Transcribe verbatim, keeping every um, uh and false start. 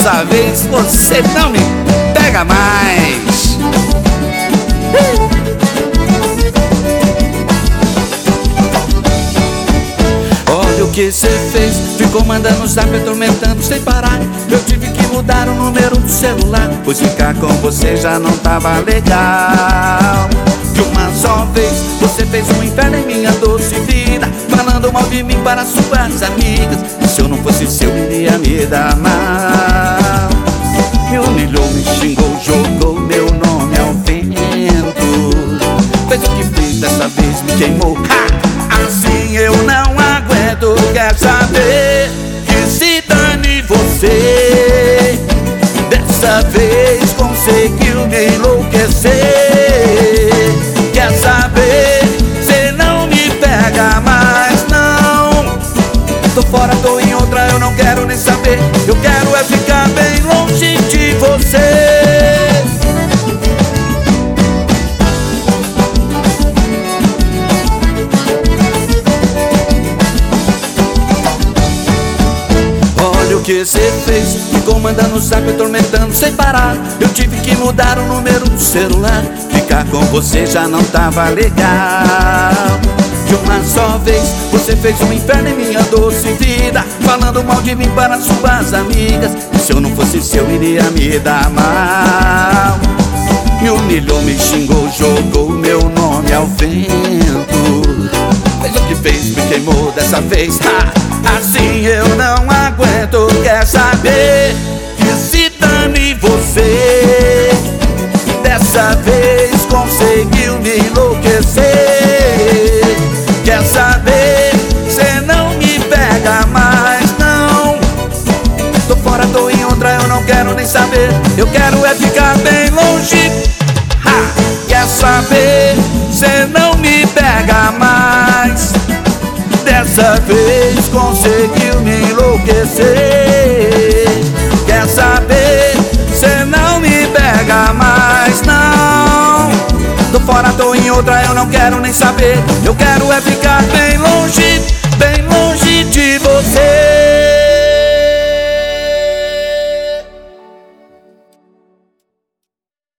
Dessa vez você não me pega mais. Olha o que cê fez, ficou mandando zap, atormentando sem parar. Eu tive que mudar o número do celular, pois ficar com você já não tava legal. De uma só vez, você fez um inferno em minha doce vida, falando mal de mim para suas amigas. E se eu não fosse seu, iria me dar mal. Me humilhou, me xingou, jogou meu nome ao vento. Fez o que fez, dessa vez me queimou. Ha! Assim eu não aguento. Quer saber? Que se dane você. Dessa vez conseguiu me enlouquecer. Quer saber? Cê não me pega mais, não. Tô fora, tô em outra, eu não quero nem saber. Eu quero é ficar bem longe de você. Olha o que cê fez, ficou mandando zap, atormentando sem parar. Eu tive que mudar o número do celular, ficar com você já não tava legal. De uma só vez, você fez um inferno em minha doce vida, falando mal de mim para suas amigas. E se eu não fosse seu, iria me dar mal. Me humilhou, me xingou, jogou meu nome ao vento. Fez o que fez, me queimou dessa vez. Ha! Assim eu não aguento. Quer saber? Que se dane você. Dessa vez conseguiu me enlouquecer. Quer saber? Cê não me pega mais, não. Tô fora, tô em outra, eu não quero nem saber. Eu quero é ficar bem longe. Ha! Quer saber? Cê não me pega mais. Dessa vez conseguiu me enlouquecer. Quer saber? Cê não me pega mais, não. Tô fora, tô em outra, eu não quero nem saber. Eu quero é ficar